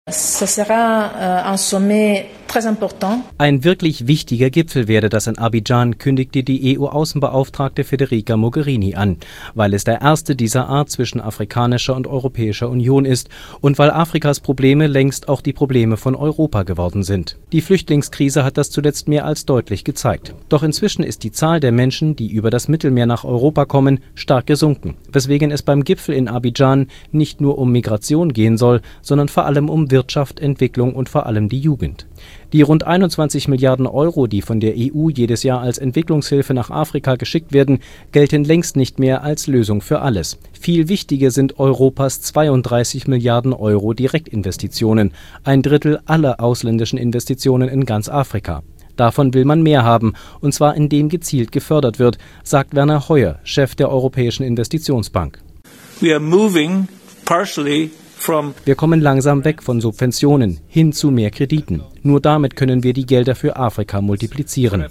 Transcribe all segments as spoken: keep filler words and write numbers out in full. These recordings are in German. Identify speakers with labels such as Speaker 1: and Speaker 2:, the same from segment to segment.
Speaker 1: Ein wirklich wichtiger Gipfel werde das in Abidjan, kündigte die E U-Außenbeauftragte Federica Mogherini an, weil es der erste dieser Art zwischen afrikanischer und Europäischer Union ist und weil Afrikas Probleme längst auch die Probleme von Europa geworden sind. Die Flüchtlingskrise hat das zuletzt mehr als deutlich gezeigt. Doch inzwischen ist die Zahl der Menschen, die über das Mittelmeer nach Europa kommen, stark gesunken, weswegen es beim Gipfel in Abidjan nicht nur um Migration gehen soll, sondern vor allem um Wirtschaft, Entwicklung und vor allem die Jugend. Die rund einundzwanzig Milliarden Euro, die von der E U jedes Jahr als Entwicklungshilfe nach Afrika geschickt werden, gelten längst nicht mehr als Lösung für alles. Viel wichtiger sind Europas zweiunddreißig Milliarden Euro Direktinvestitionen, ein Drittel aller ausländischen Investitionen in ganz Afrika. Davon will man mehr haben, und zwar indem gezielt gefördert wird, sagt Werner Hoyer, Chef der Europäischen Investitionsbank.
Speaker 2: We are moving partially
Speaker 1: Wir kommen langsam weg von Subventionen hin zu mehr Krediten. Nur damit können wir die Gelder für Afrika multiplizieren.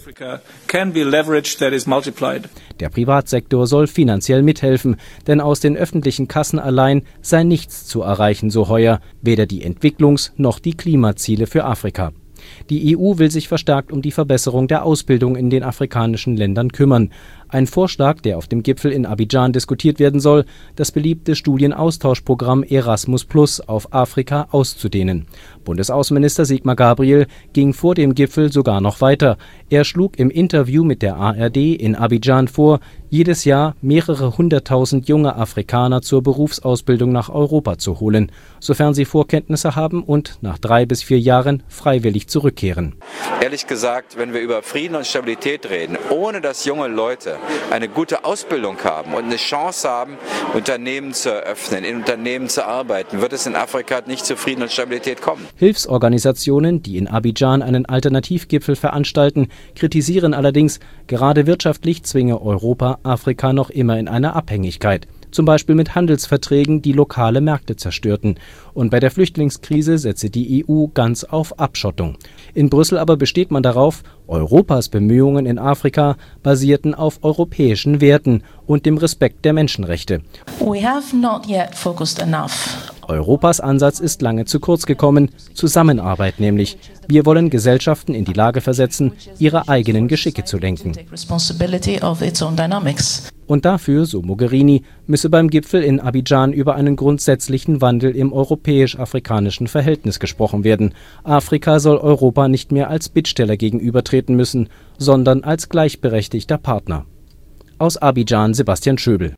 Speaker 1: Der Privatsektor soll finanziell mithelfen, denn aus den öffentlichen Kassen allein sei nichts zu erreichen, so Hoyer, weder die Entwicklungs- noch die Klimaziele für Afrika. Die E U will sich verstärkt um die Verbesserung der Ausbildung in den afrikanischen Ländern kümmern. Ein Vorschlag, der auf dem Gipfel in Abidjan diskutiert werden soll, das beliebte Studienaustauschprogramm Erasmus Plus auf Afrika auszudehnen. Bundesaußenminister Sigmar Gabriel ging vor dem Gipfel sogar noch weiter. Er schlug im Interview mit der A R D in Abidjan vor, jedes Jahr mehrere hunderttausend junge Afrikaner zur Berufsausbildung nach Europa zu holen, sofern sie Vorkenntnisse haben und nach drei bis vier Jahren freiwillig zurückkehren.
Speaker 3: Ehrlich gesagt, wenn wir über Frieden und Stabilität reden, ohne dass junge Leute eine gute Ausbildung haben und eine Chance haben, Unternehmen zu eröffnen, in Unternehmen zu arbeiten, wird es in Afrika nicht zu Frieden und Stabilität kommen.
Speaker 1: Hilfsorganisationen, die in Abidjan einen Alternativgipfel veranstalten, kritisieren allerdings, gerade wirtschaftlich zwinge Europa Afrika noch immer in eine Abhängigkeit. Zum Beispiel mit Handelsverträgen, die lokale Märkte zerstörten. Und bei der Flüchtlingskrise setze die E U ganz auf Abschottung. In Brüssel aber besteht man darauf, Europas Bemühungen in Afrika basierten auf europäischen Werten und dem Respekt der Menschenrechte.
Speaker 4: We have not yet focused enough.
Speaker 1: Europas Ansatz ist lange zu kurz gekommen, Zusammenarbeit nämlich. Wir wollen Gesellschaften in die Lage versetzen, ihre eigenen Geschicke zu lenken. Und dafür, so Mogherini, müsse beim Gipfel in Abidjan über einen grundsätzlichen Wandel im europäisch-afrikanischen Verhältnis gesprochen werden. Afrika soll Europa nicht mehr als Bittsteller gegenübertreten müssen, sondern als gleichberechtigter Partner. Aus Abidjan Sebastian Schöbel.